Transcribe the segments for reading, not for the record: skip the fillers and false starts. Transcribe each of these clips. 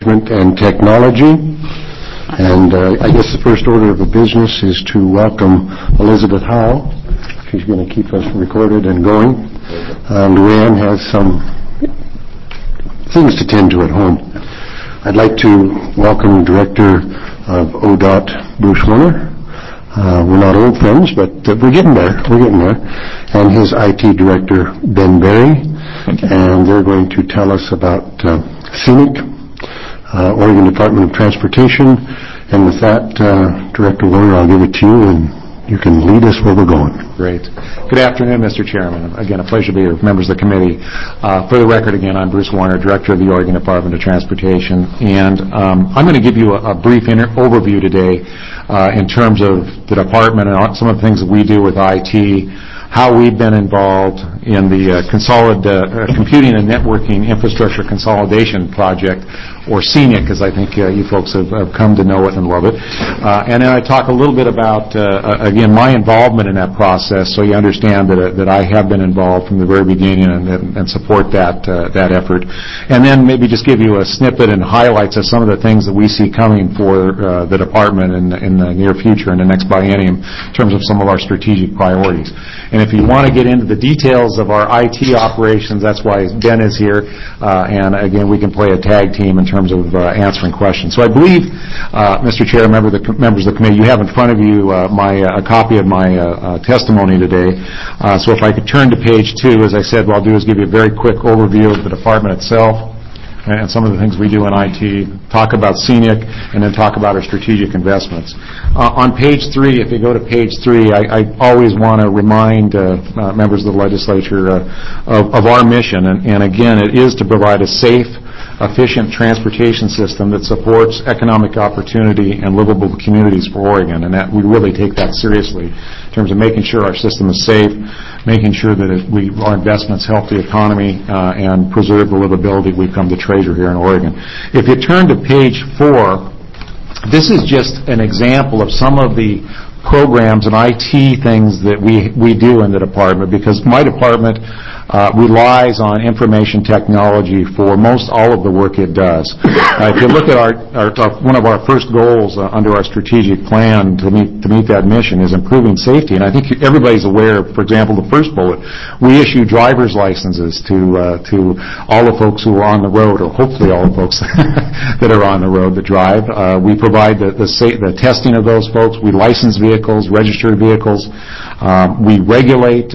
And technology. And I guess the first order of business is to welcome Elizabeth Howe. She's going to keep us recorded and going. Luann has some things to tend to at home. I'd like to welcome Director of ODOT, Bruce Warner. We're not old friends, but we're getting there. And his IT Director, Ben Berry. And they're going to tell us about Scenic, Oregon Department of Transportation. And with that, Director Warner, I'll give it to you, and you can lead us where we're going. Great. Good afternoon, Mr. Chairman. Again, a pleasure to be here with members of the committee. For the record, again, I'm Bruce Warner, Director of the Oregon Department of Transportation, and I'm going to give you a brief overview today in terms of the department and some of the things that we do with IT, how we've been involved in the Computing and Networking Infrastructure Consolidation Project, or CENIC, as I think you folks have come to know it and love it. And then I talk a little bit about, again, my involvement in that process, so you understand that I have been involved from the very beginning and support that effort. And then maybe just give you a snippet and highlights of some of the things that we see coming for the department in the near future, in the next biennium, in terms of some of our strategic priorities. And if you want to get into the details of our IT operations, that's why Ben is here. And again, we can play a tag team in terms of answering questions. So I believe, Mr. Chair, members of the committee, you have in front of you a copy of my testimony today. So if I could turn to page 2, as I said, what I'll do is give you a very quick overview of the department itself and some of the things we do in IT, talk about Scenic, and then talk about our strategic investments. On page 3, if you go to page 3, I always want to remind members of the legislature of our mission, and again, it is to provide a safe, efficient transportation system that supports economic opportunity and livable communities for Oregon, and that we really take that seriously in terms of making sure our system is safe, making sure that our investments help the economy and preserve the livability we've come to treasure here in Oregon. If you turn to page 4, this is just an example of some of the programs and IT things that we do in the department, because my department relies on information technology for most all of the work it does. If you look at one of our first goals under our strategic plan to meet that mission is improving safety, and I think everybody's aware, for example, the first bullet, we issue driver's licenses to all the folks who are on the road, or hopefully all the folks that are on the road that drive. We provide the testing of those folks. We license vehicles, registered vehicles. We regulate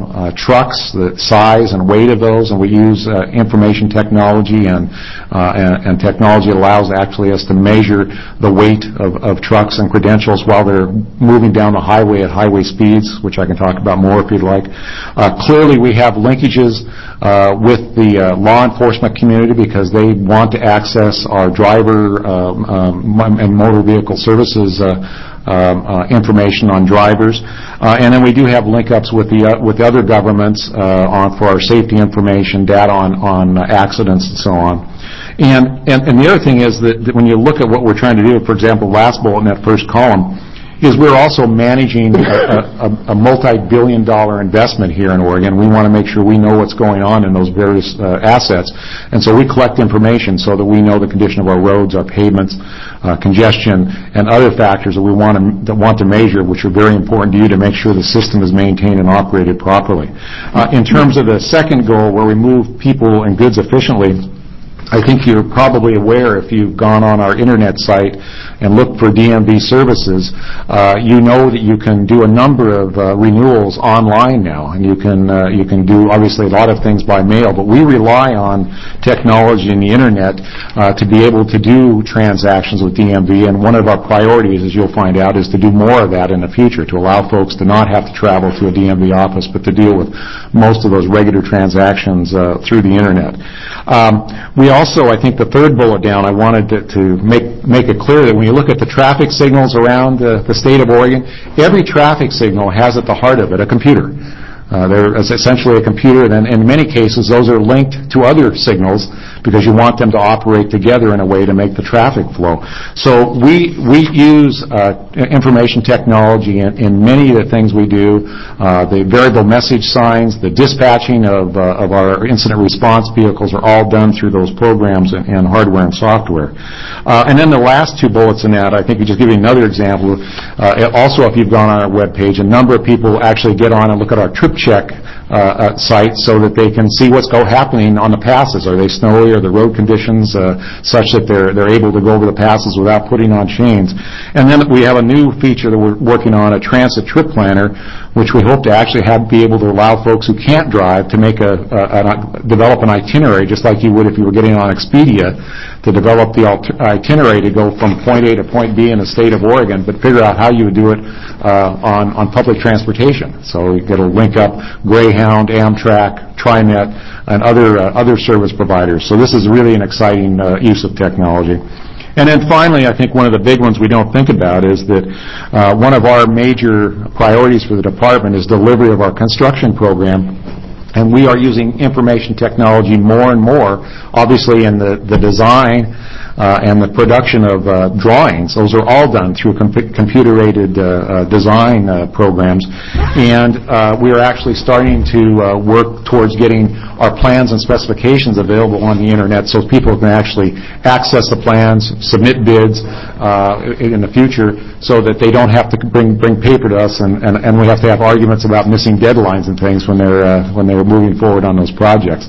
trucks, the size and weight of those, and we use information technology and technology allows actually us to measure the weight of trucks and credentials while they're moving down the highway at highway speeds, which I can talk about more if you'd like. Clearly, we have linkages with the law enforcement community because they want to access our driver and motor vehicle services information on drivers, and then we do have link-ups with other governments for our safety information, data on accidents and so on. And the other thing is that when you look at what we're trying to do, for example, last bullet in that first column, is we're also managing a multi-billion-dollar investment here in Oregon. We want to make sure we know what's going on in those various assets. And so we collect information so that we know the condition of our roads, our pavements, congestion, and other factors that we want to measure, which are very important to you to make sure the system is maintained and operated properly. In terms of the second goal, where we move people and goods efficiently, I think you're probably aware, if you've gone on our internet site and looked for DMV services, you know that you can do a number of renewals online now, and you can do obviously a lot of things by mail, but we rely on technology and the internet to be able to do transactions with DMV, and one of our priorities, as you'll find out, is to do more of that in the future, to allow folks to not have to travel to a DMV office, but to deal with most of those regular transactions through the internet. We also, I think the third bullet down, I wanted to make it clear that when you look at the traffic signals around the state of Oregon, every traffic signal has at the heart of it a computer. They're essentially a computer, and in many cases, those are linked to other signals because you want them to operate together in a way to make the traffic flow. So we use information technology in many of the things we do. The variable message signs, the dispatching of our incident response vehicles are all done through those programs and hardware and software. And then the last two bullets in that, I think we just give you another example. Also, if you've gone on our webpage, a number of people actually get on and look at our trip check site so that they can see what's happening on the passes. Are they snowy? Are the road conditions such that they're able to go over the passes without putting on chains? And then we have a new feature that we're working on, a transit trip planner, which we hope to actually be able to allow folks who can't drive to develop an itinerary, just like you would if you were getting on Expedia, to develop the itinerary to go from point A to point B in the state of Oregon, but figure out how you would do it on public transportation. So you get a link up Greyhound, Amtrak, TriMet, and other service providers. So this is really an exciting use of technology. And then finally, I think one of the big ones we don't think about is that one of our major priorities for the department is delivery of our construction program. And we are using information technology more and more, obviously in the design and the production of drawings. Those are all done through computer-aided design programs. And we are actually starting to work towards getting our plans and specifications available on the Internet so people can actually access the plans, submit bids in the future so that they don't have to bring paper to us and we have to have arguments about missing deadlines and things when they're moving forward on those projects.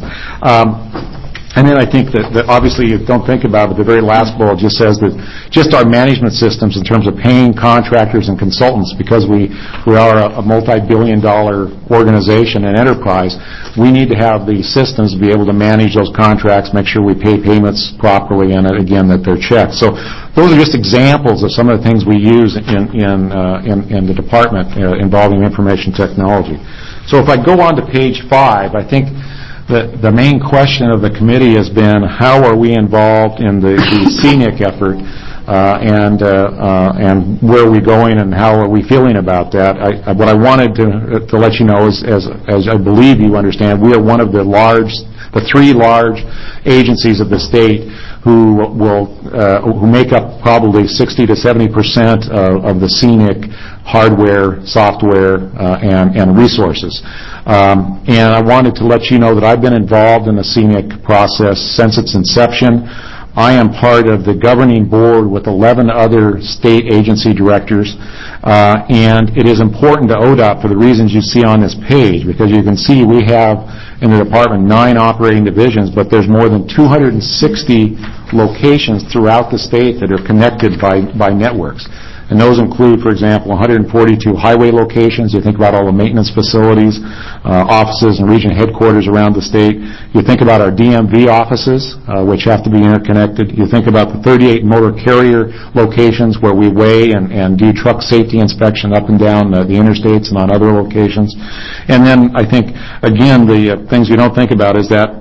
And then I think that obviously you don't think about it, the very last bullet just says that just our management systems in terms of paying contractors and consultants, because we are a multi-billion-dollar organization and enterprise, we need to have the systems to be able to manage those contracts, make sure we pay payments properly, and again, that they're checked. So those are just examples of some of the things we use in the department involving information technology. So if I go on to page 5, I think the main question of the committee has been how are we involved in the scenic effort and where are we going and how are we feeling about that. What I wanted to let you know is, as I believe you understand, we are one of the three large agencies of the state who make up probably 60 to 70% of the scenic hardware, software, and resources. And I wanted to let you know that I've been involved in the scenic process since its inception. I am part of the governing board with 11 other state agency directors, and it is important to ODOT for the reasons you see on this page, because you can see we have in the department 9 operating divisions, but there's more than 260 locations throughout the state that are connected by networks. And those include, for example, 142 highway locations. You think about all the maintenance facilities, offices, and region headquarters around the state. You think about our DMV offices, which have to be interconnected. You think about the 38 motor carrier locations where we weigh and do truck safety inspection up and down the interstates and on other locations. And then I think, again, the things you don't think about is that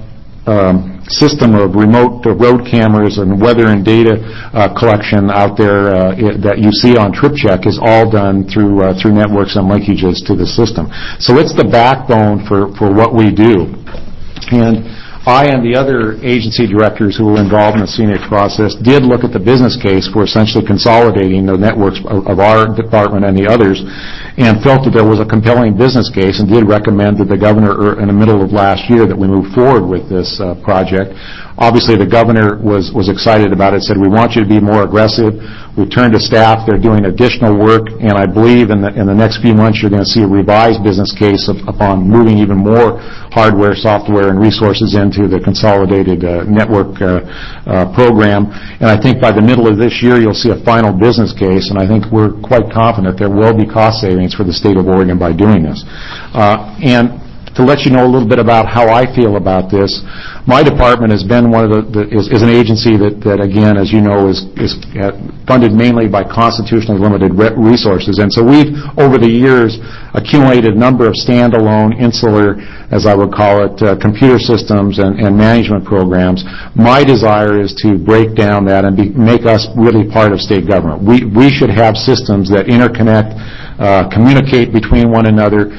system of remote road cameras and weather and data collection out there that you see on TripCheck is all done through networks and linkages to the system. So it's the backbone for what we do. And I and the other agency directors who were involved in the scenic process did look at the business case for essentially consolidating the networks of our department and the others, and felt that there was a compelling business case and did recommend that the governor in the middle of last year that we move forward with this project. Obviously, the governor was excited about it, said, we want you to be more aggressive. We turned to staff. They're doing additional work, and I believe in the next few months you're going to see a revised business case upon moving even more hardware, software, and resources into the consolidated network program. And I think by the middle of this year you'll see a final business case, and I think we're quite confident there will be cost savings for the state of Oregon by doing this. And to let you know a little bit about how I feel about this, my department has been one of is an agency that again, as you know, is funded mainly by constitutionally limited resources. And so we've, over the years, accumulated a number of standalone, insular, as I would call it, computer systems and management programs. My desire is to break down that and make us really part of state government. We should have systems that interconnect communicate between one another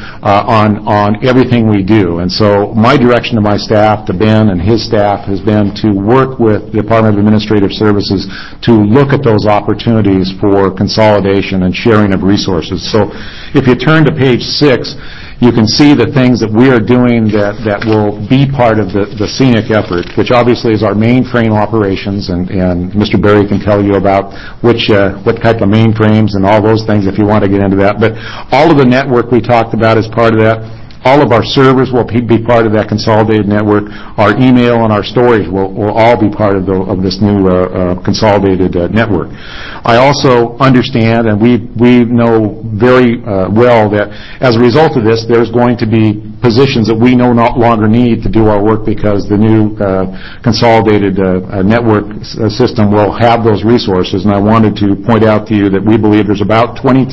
on everything we do. And so my direction to my staff, to Ben and his staff, has been to work with the Department of Administrative Services to look at those opportunities for consolidation and sharing of resources. So if you turn to page 6, you can see the things that we are doing that will be part of the scenic effort, which obviously is our mainframe operations, and Mr. Berry can tell you about what type of mainframes and all those things if you want to get into that. But all of the network we talked about is part of that. All of our servers will be part of that consolidated network. Our email and our storage will all be part of this new consolidated network. I also understand, and we know very well that as a result of this, there's going to be positions that we no longer need to do our work because the new consolidated network system will have those resources. And I wanted to point out to you that we believe there's about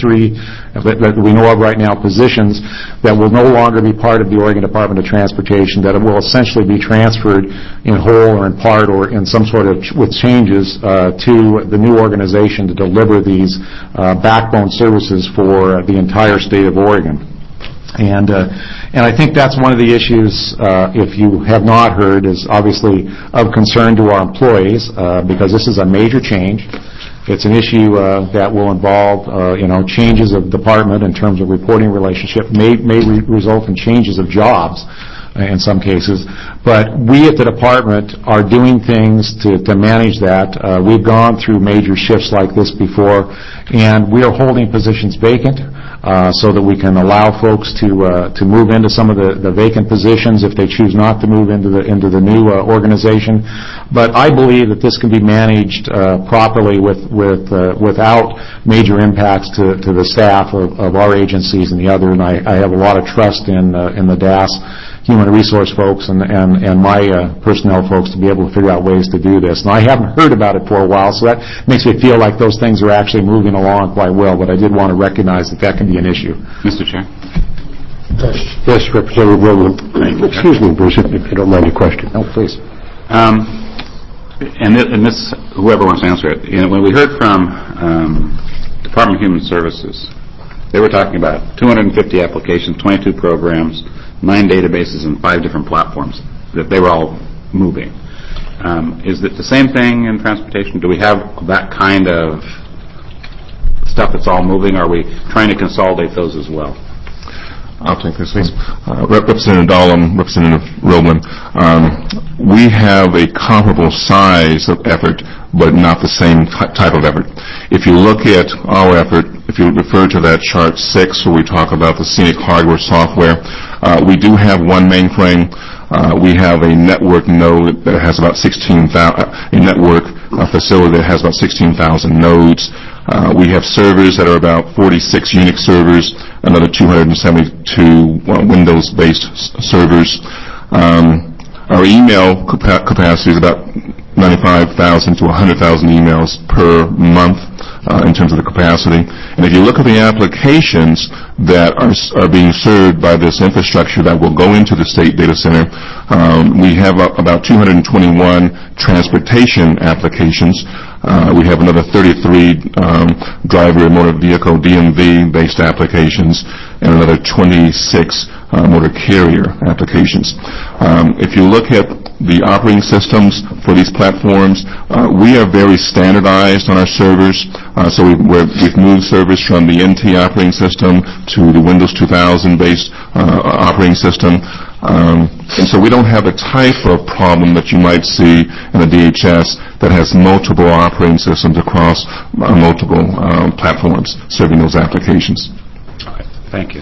23 that we know of right now positions that will no longer be part of the Oregon Department of Transportation, that it will essentially be transferred in whole or in part or in some sort of with changes to the new organization to deliver these backbone services for the entire state of Oregon. And I think that's one of the issues, if you have not heard, is obviously of concern to our employees because this is a major change. It's an issue that will involve, changes of department in terms of reporting relationship, may result in changes of jobs in some cases. But we at the department are doing things to manage that. We've gone through major shifts like this before, and we are holding positions vacant so that we can allow folks to move into some of the vacant positions if they choose not to move into the new organization. But I believe that this can be managed properly without major impacts to the staff of our agencies and the other. And I have a lot of trust in the DAS human resource folks and my personnel folks to be able to figure out ways to do this. And I haven't heard about it for a while, so that makes me feel like those things are actually moving along quite well, but I did want to recognize that can be an issue. Mr. Chair? Yes, Representative Rowland. Excuse me, Bruce, if you don't mind your question. No, please. And this, whoever wants to answer it, when we heard from Department of Human Services, they were talking about 250 applications, 22 programs, 9 databases, and 5 different platforms, that they were all moving. Is it the same thing in transportation? Do we have that kind of stuff that's all moving? Are we trying to consolidate those as well? I'll take this one. Representative Dahlem, Representative Rowland, we have a comparable size of effort, but not the same type of effort. If you look at our effort, if you refer to that chart 6 where we talk about the scenic hardware software, we do have one mainframe. We have a network node that has about 16,000, a network facility that has about 16,000 nodes. We have servers that are about 46 Unix servers, another 272 Windows-based servers. Our email capacity is about 95,000 to 100,000 emails per month in terms of the capacity. And if you look at the applications that are being served by this infrastructure that will go into the state data center, we have about 221 transportation applications. We have another 33 driver and motor vehicle DMV-based applications and another 26 motor carrier applications. If you look at the operating systems for these platforms, we are very standardized on our servers. So we've moved servers from the NT operating system to the Windows 2000-based operating system. And so we don't have the type of problem that you might see in a DHS that has multiple operating systems across multiple platforms serving those applications. All right. Thank you.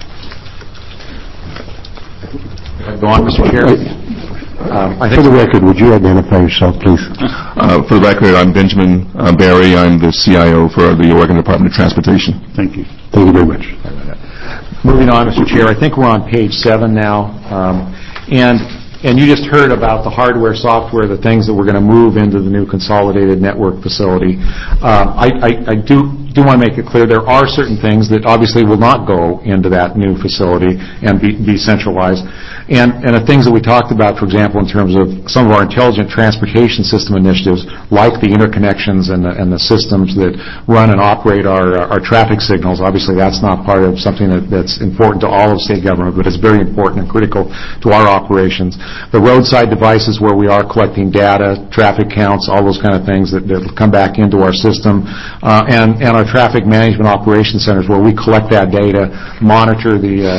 Go on, Mr. Chair. For the record, would you identify yourself, please? For the record, I'm Benjamin Berry. I'm the CIO for the Oregon Department of Transportation. Thank you. Thank you very much. Moving on, Mr. Chair, I think we're on page 7 now. And you just heard about the hardware, software, the things that we're going to move into the new consolidated network facility. I do do want to make it clear there are certain things that obviously will not go into that new facility and be centralized. And the things that we talked about, for example, in terms of some of our intelligent transportation system initiatives, like the interconnections and the systems that run and operate our traffic signals. Obviously, that's not part of something that's important to all of state government, but it's very important and critical to our operations. The roadside devices where we are collecting data, traffic counts, all those kind of things that come back into our system, and our traffic management operation centers where we collect that data, monitor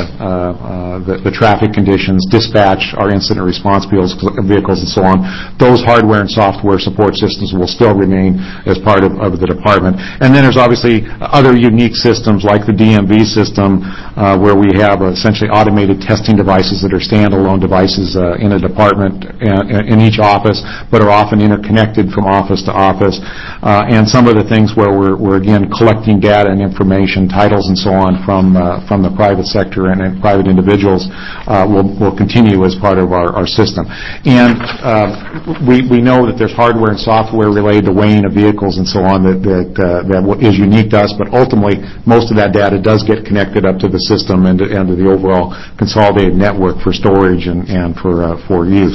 the traffic conditions, dispatch our incident response vehicles, and so on. Those hardware and software support systems will still remain as part of the department. And then there's obviously other unique systems like the DMV system, where we have essentially automated testing devices that are standalone devices in a department in each office, but are often interconnected from office to office. And some of the things where we're again collecting data and information, titles and so on from the private sector and private individuals will continue as part of our system. And we know that there's hardware and software related to weighing of vehicles and so on that is unique to us, but ultimately most of that data does get connected up to the system and to the overall consolidated network for storage and for use.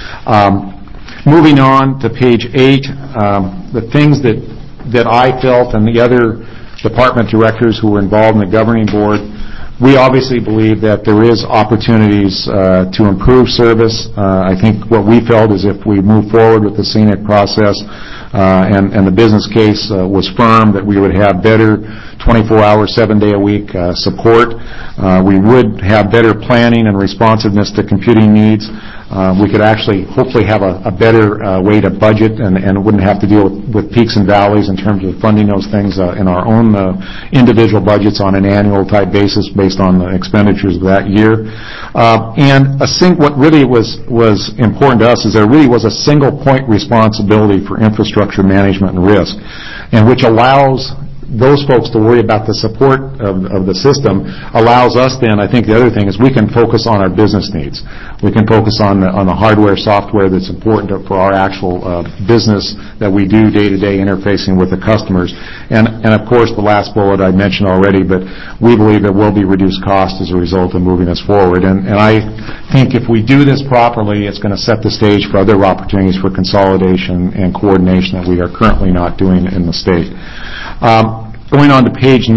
Moving on to page 8, the things that I felt and the other department directors who were involved in the governing board, we obviously believe that there is opportunities to improve service. I think what we felt is if we move forward with the scenic process and the business case was firm, that we would have better 24-hour, 7-day-a-week support. We would have better planning and responsiveness to computing needs. We could actually hopefully have a better way to budget and wouldn't have to deal with peaks and valleys in terms of funding those things in our own individual budgets on an annual type basis based on the expenditures of that year. And what really was important to us is there really was a single point responsibility for infrastructure management and risk, and which allows those folks to worry about the support of the system, allows us then, I think the other thing is we can focus on our business needs. We can focus on the hardware, software that's important for our actual business that we do day-to-day interfacing with the customers. And of course, the last bullet I mentioned already, but we believe there will be reduced cost as a result of moving us forward. And I think if we do this properly, it's going to set the stage for other opportunities for consolidation and coordination that we are currently not doing in the state. Going on to page 9,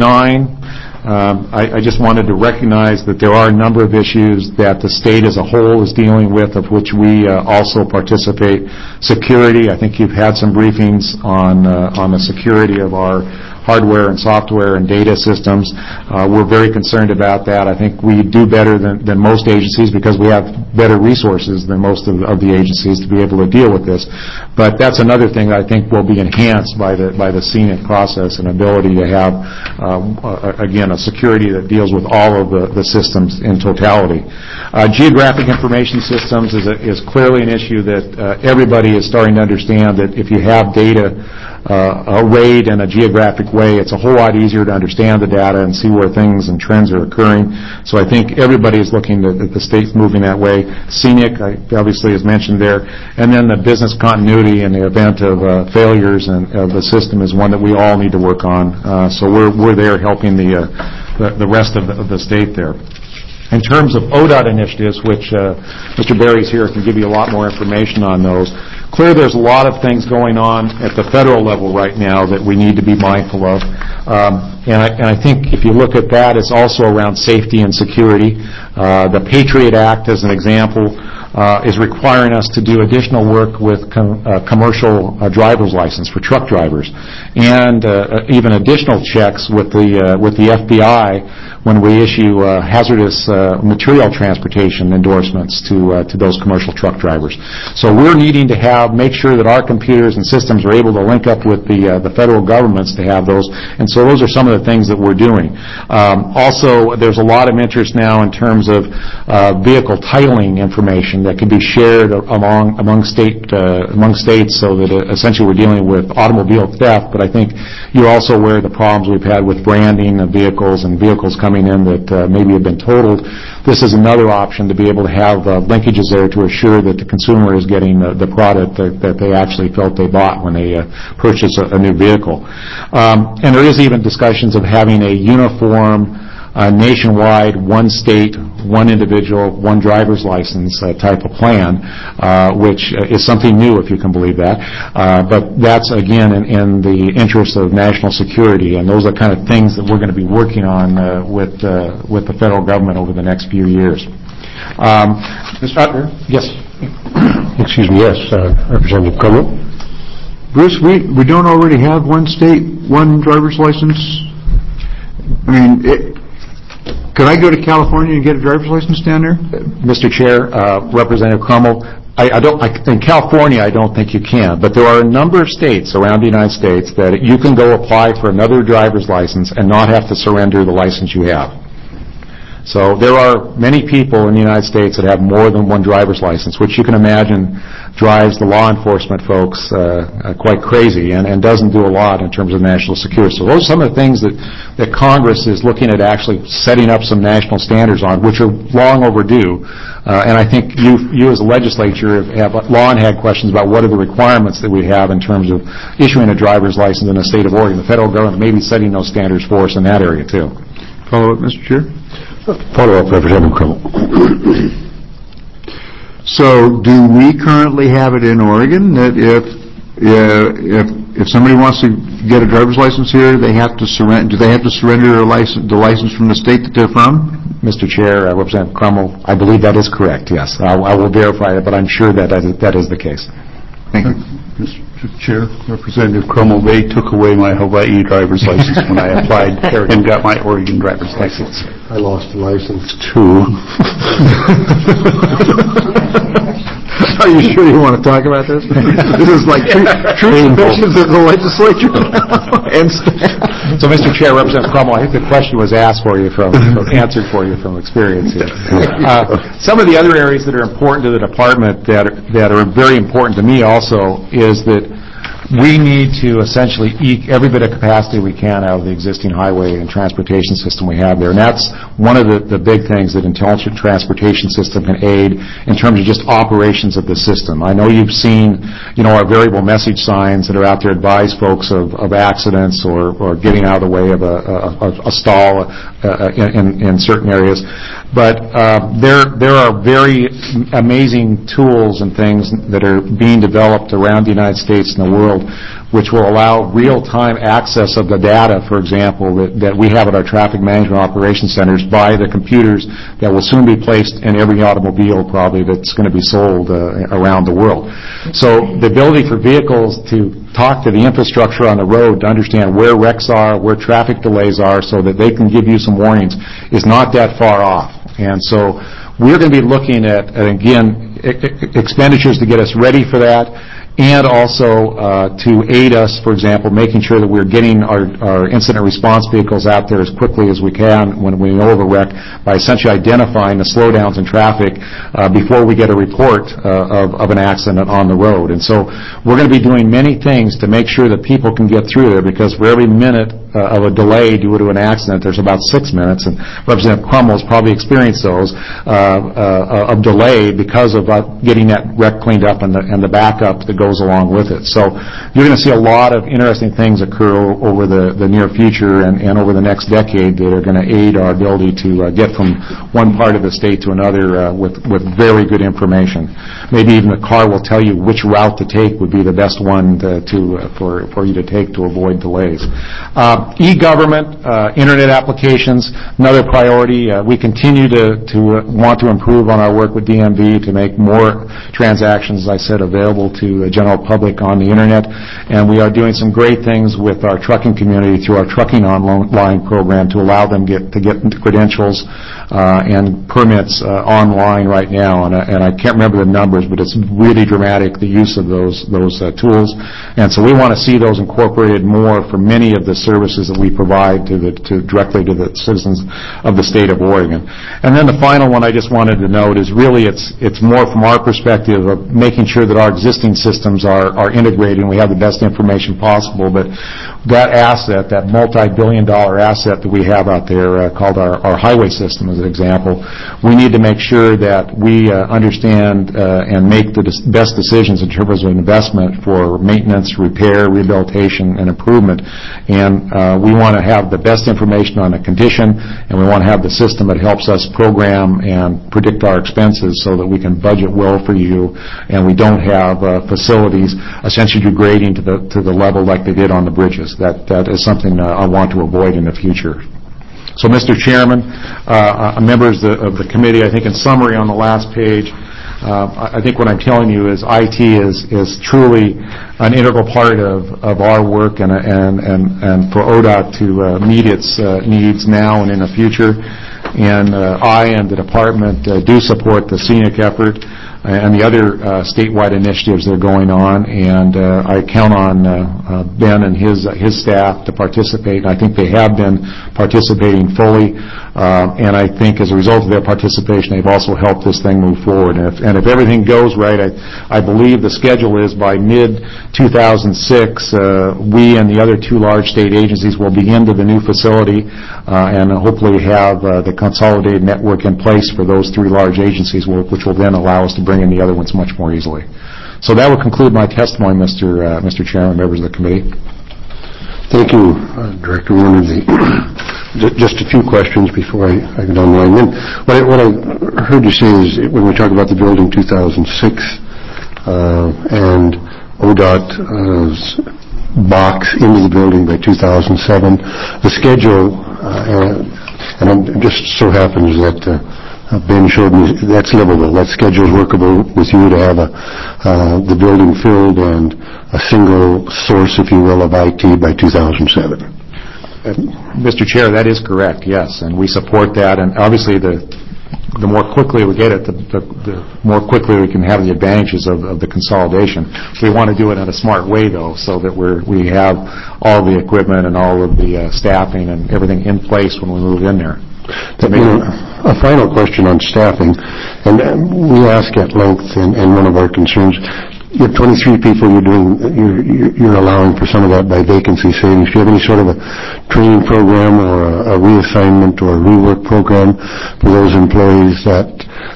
I just wanted to recognize that there are a number of issues that the state as a whole is dealing with, of which we also participate. Security, I think you've had some briefings on the security of our hardware and software and data systems. We're very concerned about that. I think we do better than most agencies because we have better resources than most of the agencies to be able to deal with this. But that's another thing that I think will be enhanced by the scenic process and ability to have, again, a security that deals with all of the systems in totality. Geographic information systems is clearly an issue that everybody is starting to understand, that if you have data arrayed in a geographic way, it's a whole lot easier to understand the data and see where things and trends are occurring. So I think everybody is looking at the state's moving that way. Scenic, obviously, is mentioned there. And then the business continuity in the event of failures of the system is one that we all need to work on. So we're there helping the rest of the state there. In terms of ODOT initiatives, which Mr. Berry's here can give you a lot more information on those, clearly there's a lot of things going on at the federal level right now that we need to be mindful of. And I think if you look at that, it's also around safety and security. The Patriot Act, as an example, is requiring us to do additional work with commercial driver's license for truck drivers, and even additional checks with the FBI when we issue hazardous material transportation endorsements to those commercial truck drivers. So we're needing to make sure that our computers and systems are able to link up with the federal governments to have those, and so those are some of the things that we're doing. Also, there's a lot of interest now in terms of vehicle titling information that can be shared among states, so that essentially we're dealing with automobile theft. But I think you're also aware of the problems we've had with branding of vehicles and vehicles coming in that maybe have been totaled. This is another option to be able to have linkages there to assure that the consumer is getting the product that they actually felt they bought when they purchase a new vehicle. And there is even discussions of having a uniform, nationwide, one state, one individual, one driver's license type of plan, which is something new, if you can believe that. But that's, again, in the interest of national security, and those are kind of things that we're going to be working on with the federal government over the next few years. Mr. Butler? Yes. Excuse me, yes, Representative Crummell. Bruce, we don't already have one state, one driver's license? I mean, could I go to California and get a driver's license down there? Mr. Chair, Representative Crummell, in California, I don't think you can, but there are a number of states around the United States that you can go apply for another driver's license and not have to surrender the license you have. So there are many people in the United States that have more than one driver's license, which you can imagine drives the law enforcement folks quite crazy and doesn't do a lot in terms of national security. So those are some of the things that Congress is looking at actually setting up some national standards on, which are long overdue. And I think you as a legislature have long had questions about what are the requirements that we have in terms of issuing a driver's license in the state of Oregon. The federal government may be setting those standards for us in that area, too. Follow up, Mr. Chair? Follow up, Representative Crummell. So do we currently have it in Oregon that if somebody wants to get a driver's license here, they have to surrender? Do they have to surrender the license from the state that they're from? Mr. Chair, Representative Crummell, I believe that is correct, yes. I will verify it, but I'm sure that is the case. Thank you. Mr. Chair, Representative Crummell, they took away my Hawaii driver's license when I applied and got my Oregon driver's license. I lost the license, too. Are you sure you want to talk about this? This is like true confessions of the legislature. So, Mr. Chair, Representative Crummell, I think the question was answered for you from experience here. Some of the other areas that are important to the department that are very important to me also is that we need to essentially eke every bit of capacity we can out of the existing highway and transportation system we have there. And that's one of the big things that intelligent transportation system can aid in terms of just operations of the system. I know you've seen, our variable message signs that are out there advise folks of accidents or getting out of the way of a stall in certain areas. But there are very amazing tools and things that are being developed around the United States and the world, which will allow real-time access of the data, for example, that we have at our traffic management operations centers by the computers that will soon be placed in every automobile probably that's going to be sold around the world. So the ability for vehicles to talk to the infrastructure on the road to understand where wrecks are, where traffic delays are, so that they can give you some warnings is not that far off. And so we're going to be looking at, again, expenditures to get us ready for that, and also to aid us, for example, making sure that we're getting our incident response vehicles out there as quickly as we can when we know of a wreck, by essentially identifying the slowdowns in traffic before we get a report of an accident on the road. And so we're going to be doing many things to make sure that people can get through there, because for every minute of a delay due to an accident, there's about 6 minutes, and Representative Crummell's probably experienced those, of delay because of getting that wreck cleaned up and the backup that goes along with it. So you're going to see a lot of interesting things occur over the near future and over the next decade that are going to aid our ability to get from one part of the state to another with very good information. Maybe even the car will tell you which route to take would be the best one for you to take to avoid delays. E-government, Internet applications, another priority. We continue to want to improve on our work with DMV to make more transactions, as I said, available to the general public on the Internet. And we are doing some great things with our trucking community through our Trucking Online program to allow them to get credentials and permits online right now, and I can't remember the numbers, but it's really dramatic, the use of those tools. And so we want to see those incorporated more for many of the services that we provide directly to the citizens of the state of Oregon. And then the final one I just wanted to note is really it's more from our perspective of making sure that our existing systems are integrated and we have the best information possible. But that asset, that multi-billion-dollar asset that we have out there called our highway system as an example, we need to make sure that we understand and make the best decisions in terms of investment for maintenance, repair, rehabilitation, and improvement. And we want to have the best information on the condition, and we want to have the system that helps us program and predict our expenses so that we can budget well for you, and we don't have facilities essentially degrading to the level like they did on the bridges. That is something I want to avoid in the future. So, Mr. Chairman, members of the committee, I think in summary on the last page, I think what I'm telling you is IT is truly an integral part of our work and for ODOT to meet its needs now and in the future. And I and the department do support the scenic effort and the other statewide initiatives that are going on, and I count on Ben and his staff to participate. I think they have been participating fully, and I think as a result of their participation, they've also helped this thing move forward. And if everything goes right, I believe the schedule is by mid-2006, we and the other two large state agencies will begin to the new facility and hopefully have the consolidated network in place for those three large agencies, which will then allow us to bring in the other ones much more easily. So that will conclude my testimony, Mr. Chairman, members of the committee. Thank you, Director Warner. Just a few questions before I go down the line. Then what I heard you say is when we talk about the building 2006 and ODOT's box into the building by 2007, the schedule, and it just so happens that Ben showed me that's livable. That schedule is workable with you to have the building filled and a single source, if you will, of IT by 2007. Mr. Chair, that is correct, yes, and we support that. And obviously, the more quickly we get it, the more quickly we can have the advantages of the consolidation. We want to do it in a smart way, though, so that we have all the equipment and all of the staffing and everything in place when we move in there. A final question on staffing, and we ask at length, and one of our concerns, you have 23 people you're allowing for some of that by vacancy savings. Do you have any sort of a training program or a reassignment or a rework program for those employees that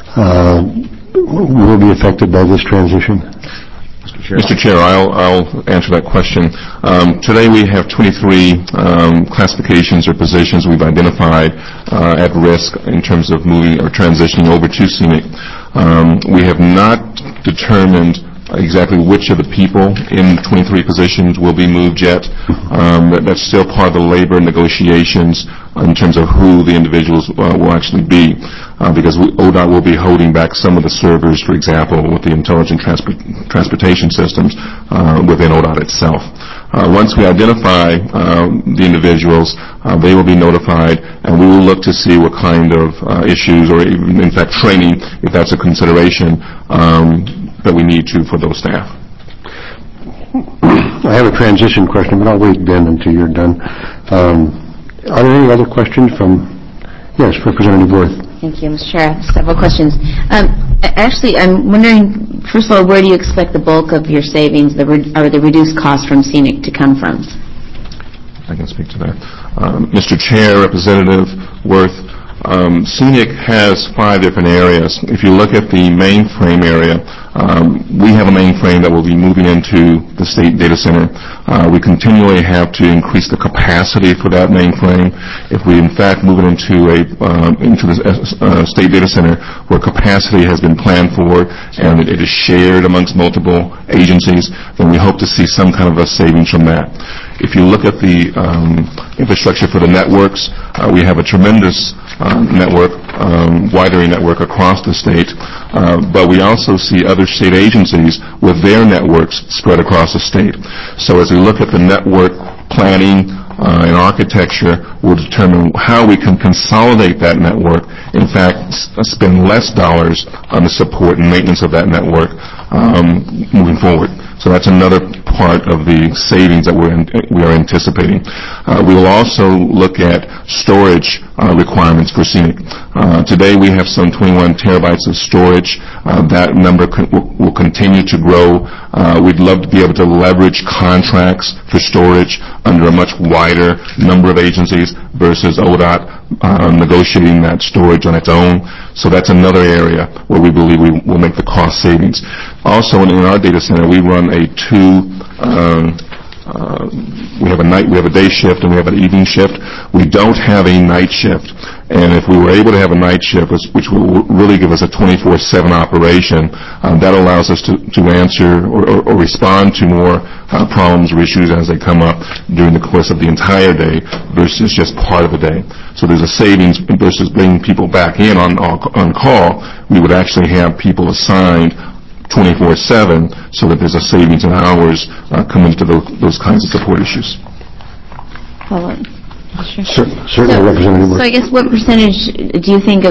will be affected by this transition? Mr. Chair, I'll answer that question. Today we have 23 classifications or positions we've identified at risk in terms of moving or transitioning over to scenic. We have not determined exactly which of the people in 23 positions will be moved yet. That's still part of the labor negotiations in terms of who the individuals will actually be, because ODOT will be holding back some of the servers, for example, with the intelligent transportation systems within ODOT itself. Once we identify the individuals, they will be notified, and we will look to see what kind of issues or even, in fact, training, if that's a consideration, that we need to for those staff. I have a transition question, but I'll wait, Ben, until you're done. Are there any other questions from... Yes, Representative Worth. Thank you, Mr. Chair. I have several questions. Actually, I'm wondering, first of all, where do you expect the bulk of your savings or the reduced cost from scenic to come from? I can speak to that. Mr. Chair, Representative Worth, scenic has 5 different areas. If you look at the mainframe area, we have a mainframe that will be moving into the state data center. We continually have to increase the capacity for that mainframe. If we in fact move it into the state data center where capacity has been planned for and it is shared amongst multiple agencies, then we hope to see some kind of a savings from that. If you look at the infrastructure for the networks, we have a tremendous network, wide area network across the state, but we also see other state agencies with their networks spread across the state. So as we look at the network planning and architecture will determine how we can consolidate that network, in fact, spend less dollars on the support and maintenance of that network moving forward. So that's another part of the savings that we are anticipating. We will also look at storage requirements for Scenic. Today we have some 21 terabytes of storage. That number will continue to grow. We'd love to be able to leverage contracts for storage under a much wider number of agencies versus ODOT negotiating that storage on its own. So that's another area where we believe we will make the cost savings. Also, in our data center, we run we have a day shift and we have an evening shift. We don't have a night shift. And if we were able to have a night shift, which will really give us a 24/7 operation, that allows us to answer or respond to more problems or issues as they come up during the course of the entire day versus just part of the day. So there's a savings versus bringing people back in on call. We would actually have people assigned 24/7 so that there's a savings in hours coming to those kinds of support issues. Follow-up. Certainly, Representative Worth. So I guess what percentage do you think of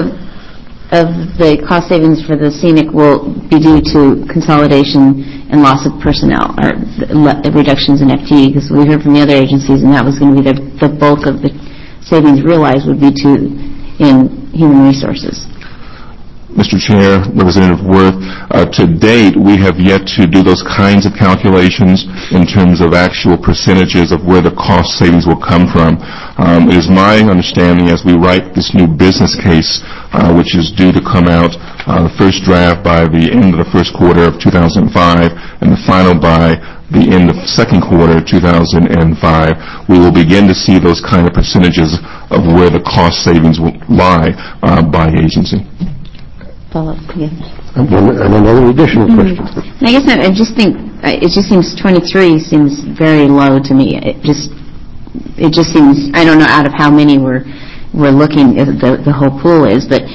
the cost savings for the Scenic will be due to consolidation and loss of personnel, or reductions in FTE? Because we heard from the other agencies, and that was going to be the bulk of the savings realized would be in human resources. Mr. Chair, Representative Worth, to date, we have yet to do those kinds of calculations in terms of actual percentages of where the cost savings will come from. It is my understanding as we write this new business case, which is due to come out the first draft by the end of the first quarter of 2005 and the final by the end of second quarter 2005, we will begin to see those kind of percentages of where the cost savings will lie by agency. Follow-up, yeah. And another additional question. And I guess I just think it just seems 23 seems very low to me. It just seems, I don't know out of how many we're looking at the whole pool is, but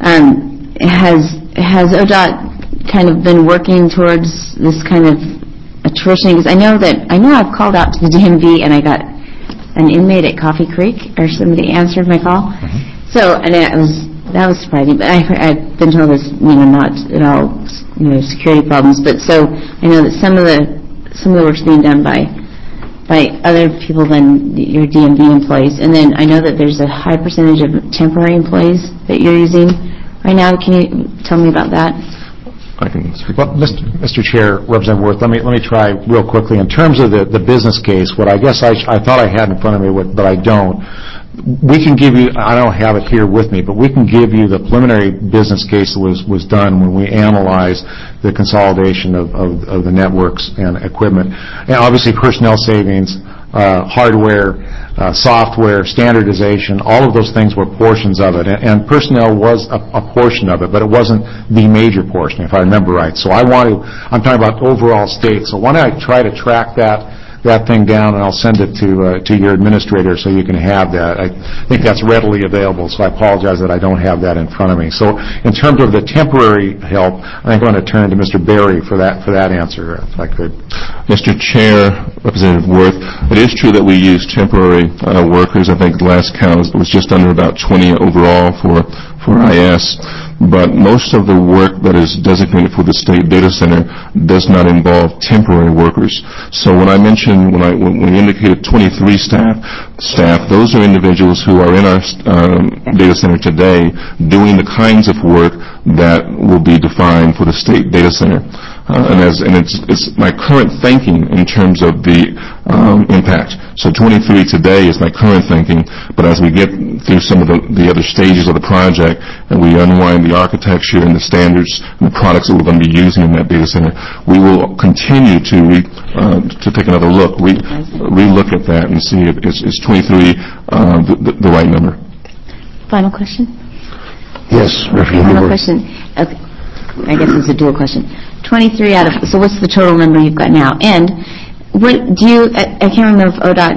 has ODOT kind of been working towards this kind of attrition? Because I know I've called out to the DMV and I got an inmate at Coffee Creek, or somebody answered my call. Mm-hmm. So, and that was surprising, but I've been told it's not at all security problems. But so I know that some of the work's being done by other people than your DMV employees, and then I know that there's a high percentage of temporary employees that you're using right now. Can you tell me about that? I can speak. Well, Mr. Chair, Representative Worth, let me try real quickly. In terms of the business case, what I guess I thought I had in front of me, but I don't. We can give you, I don't have it here with me, but we can give you the preliminary business case that was done when we analyzed the consolidation of the networks and equipment. And obviously personnel savings, hardware, software, standardization, all of those things were portions of it. And personnel was a portion of it, but it wasn't the major portion, if I remember right. So I'm talking about overall state. So why don't I try to track that thing down, and I'll send it to your administrator so you can have that. I think that's readily available, so I apologize that I don't have that in front of me. So in terms of the temporary help, I'm going to turn to Mr. Berry for that answer, if I could. Mr. Chair, Representative Worth, it is true that we use temporary workers. I think the last count was just under about 20 overall for IS. But most of the work that is designated for the state data center does not involve temporary workers. So when we indicated 23 staff, those are individuals who are in our data center today doing the kinds of work that will be defined for the state data center. And it's my current thinking in terms of the impact. So 23 today is my current thinking, but as we get through some of the other stages of the project and we unwind the architecture and the standards and the products that we're going to be using in that data center, we will continue to take another look, re-look at that and see if is 23 the right number. Final question? Yes, Final question. Okay. I guess it's a dual question. 23 so what's the total number you've got now? And what I can't remember if ODOT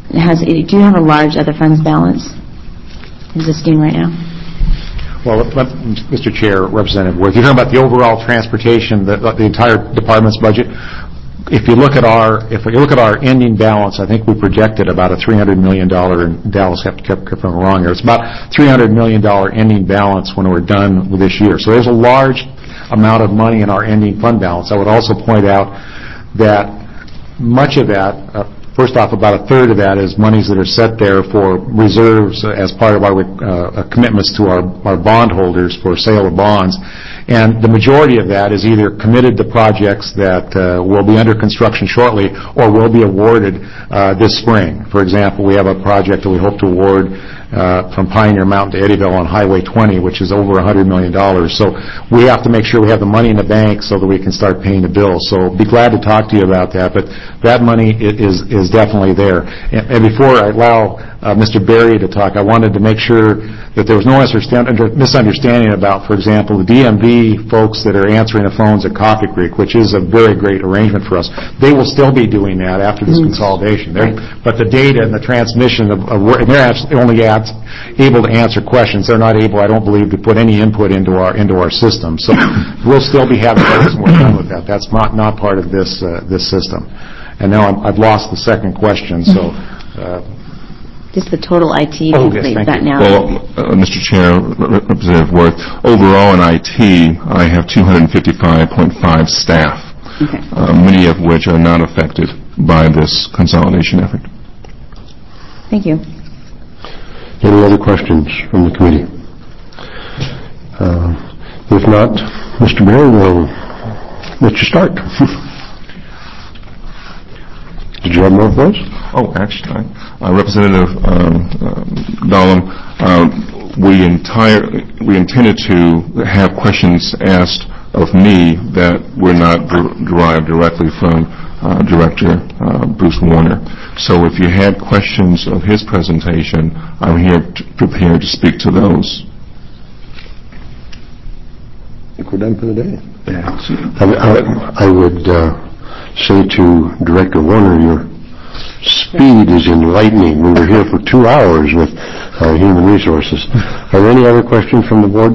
do you have a large other funds balance existing right now? Well, Mr. Chair, Representative Worth, you're talking about the overall transportation, the entire department's budget. if you look at our ending balance, I think we projected about a $300 million, and Dallas kept me wrong here. It's about $300 million ending balance when we're done with this year. So there's a large amount of money in our ending fund balance. I would also point out that much of that, first off, about a third of that is monies that are set there for reserves as part of our commitments to our bondholders for sale of bonds. And the majority of that is either committed to projects that will be under construction shortly or will be awarded this spring. For example, we have a project that we hope to award from Pioneer Mountain to Eddyville on Highway 20, which is over $100 million. So we have to make sure we have the money in the bank so that we can start paying the bills. So be glad to talk to you about that. But that money is definitely there. And before I allow Mr. Berry to talk, I wanted to make sure that there was no misunderstanding about, for example, the DMV folks that are answering the phones at Coffee Creek, which is a very great arrangement for us. They will still be doing that after this consolidation. But the data and the transmission of work, they're actually only able to answer questions. They're not able, I don't believe, to put any input into our system. So we'll still be having those and we're done with that. That's not part of this system. And now I've lost the second question, so... Just the total IT, that now. Well, Mr. Chair, Representative Worth, overall in IT, I have 255.5 staff, Okay. Many of which are not affected by this consolidation effort. Thank you. Any other questions from the committee? If not, Mr. Berry will let you start. Did you have more for us? Oh, actually, Representative Dahlem, we intended to have questions asked of me that were not derived directly from Director Bruce Warner. So if you had questions of his presentation, I'm here prepared to speak to those. I think we're done for the day. I would say to Director Warner, your speed is enlightening. We were here for 2 hours with Human Resources. Are there any other questions from the board?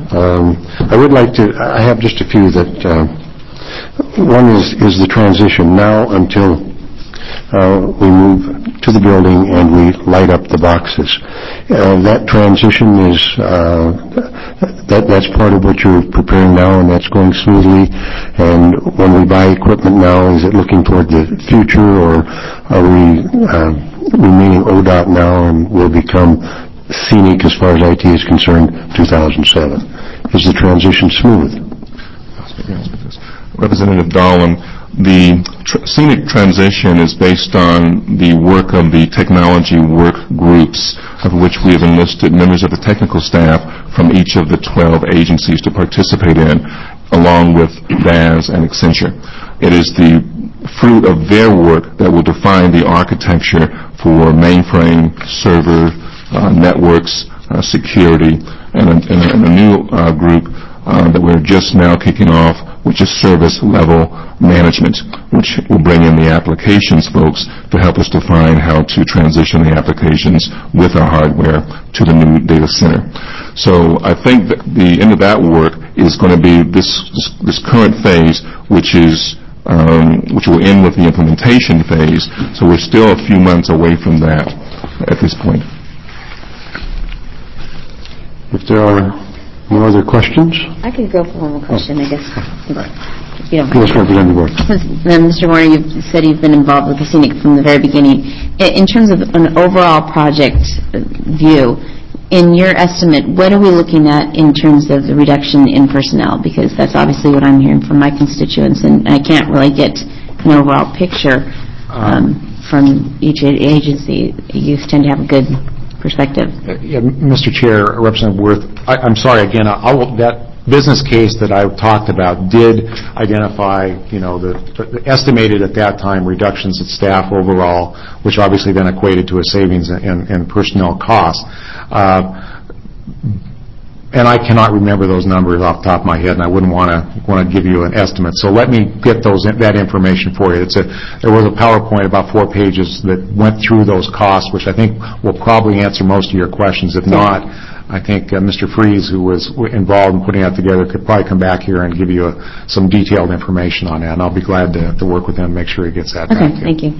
I have just a few that, one is the transition now until we move to the building and we light up the boxes. That transition is, that's part of what you're preparing now, and that's going smoothly. And when we buy equipment now, is it looking toward the future, or are we remaining ODOT now and will become scenic as far as IT is concerned 2007? Is the transition smooth? Representative Dahlem, the scenic transition is based on the work of the technology work groups, of which we have enlisted members of the technical staff from each of the 12 agencies to participate in, along with BAS and Accenture. It is the fruit of their work that will define the architecture for mainframe, server, networks, security, and a new group that we're just now kicking off, which is service level management, which will bring in the applications folks to help us define how to transition the applications with our hardware to the new data center. So I think that the end of that work is going to be this current phase, which will end with the implementation phase. So we're still a few months away from that at this point. If there are no other questions? I could go for one more question, I guess. Yes, Representative Worth. Mr. Warner, you've said you've been involved with the scenic from the very beginning. In terms of an overall project view, in your estimate, what are we looking at in terms of the reduction in personnel? Because that's obviously what I'm hearing from my constituents, and I can't really get an overall picture from each agency. You tend to have a good perspective. Mr. Chair, Representative Worth, I'm sorry again. That business case that I talked about did identify, the estimated at that time reductions in staff overall, which obviously then equated to a savings in personnel costs. and I cannot remember those numbers off the top of my head, and I wouldn't want to give you an estimate. So let me get that information for you. There was a PowerPoint about 4 pages that went through those costs, which I think will probably answer most of your questions. If not, I think Mr. Freeze, who was involved in putting that together, could probably come back here and give you some detailed information on that, and I'll be glad to work with him and make sure he gets that back to you. Okay, thank you.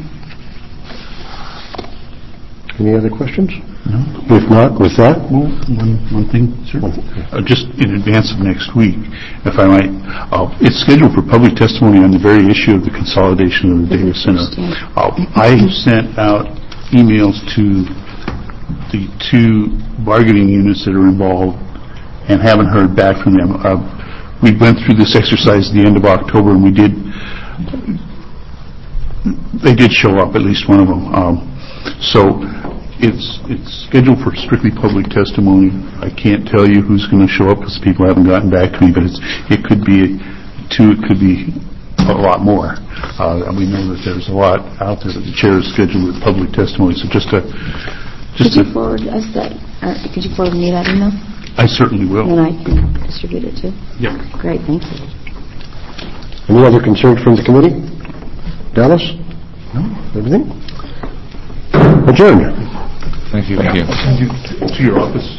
Any other questions? No. If not, with that, Well, one thing, sir. Just in advance of next week, if I might, it's scheduled for public testimony on the very issue of the consolidation of the data center. I sent out emails to the 2 bargaining units that are involved and haven't heard back from them. We went through this exercise at the end of October, and they did show up, at least one of them. So it's scheduled for strictly public testimony. I can't tell you who's going to show up because people haven't gotten back to me, but it could be 2, it could be a lot more. We know that there's a lot out there that the chair is scheduled with public testimony. So Could you forward us that? Could you forward me that email? I certainly will. And I can distribute it too. Yeah. Great, thank you. any other concerns from the committee? Dallas? No. Everything? Adjourned. Thank you. To your office.